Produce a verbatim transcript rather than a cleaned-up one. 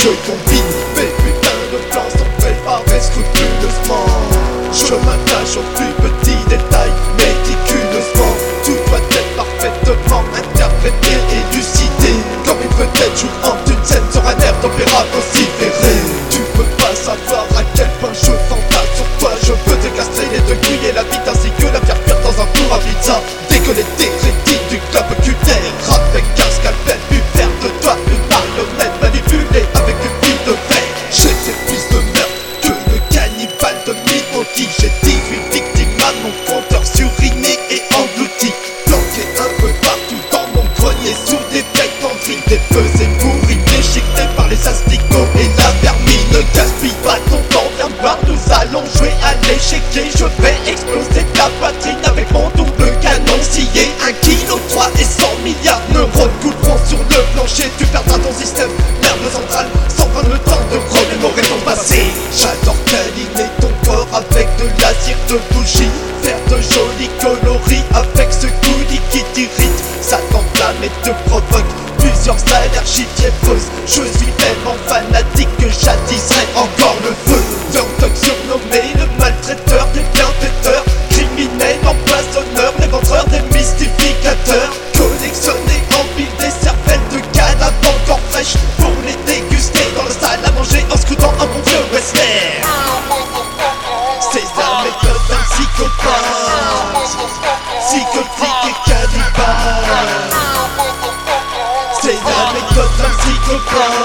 je combine mes putains de plans sont préparés scrupuleusement. Je m'attache aux plus petits détails méticuleusement. Tout doit être parfaitement interprété, élucidé, comme une vedette jouant une scène sur un air d'opéra vociféré. Tu peux pas savoir à quel point je fantasme sur toi. Je veux te castrer et te griller la vie ainsi que la faire cuire dans un four à pizza. Décoller tes rétines du globe oculaire avec un scalpel, puis faire de toi une marionnette manipulée avec une file de verre. J'étais plus de meurtre que le cannibale de Milwaukee. J'ai dix-huit victimes à mon compteur suriné et englouti, planqué un peu partout dans mon grenier sous des vieilles penderies, des pesées pourries, déchiquetées par les asticots et la vermine. Ne gaspille pas ton temps, viens voir, nous allons jouer à l'échiquier. Je vais exploser ta poitrine avec mon double canon scié. Un kilo trois et cent milliards neurones couleront sur le plancher. Tu perdras ton système nerveux central sans prendre le temps de remémorer ton passé. J'adore câliner ton corps avec de la cire de bougie, faire de jolis coloris avec ce goodie qui t'irrite. Ça t'enflamme et te provoque plusieurs allergies fiévreuses. Je suis tellement fanatique que j'attiserai encore le feu. Young Thug surnommé le maltraiteur des bienfaiteurs, criminel empoisonneur, l'éventreur des mystificateurs. Collectionné en pile des cervelles de cadavres encore fraîches pour les déguster dans la salle à manger en scrutant un bon vieux western. C'est la méthode d'un psychopathe, psychotique et cannibale. C'est la méthode d'un psychopathe.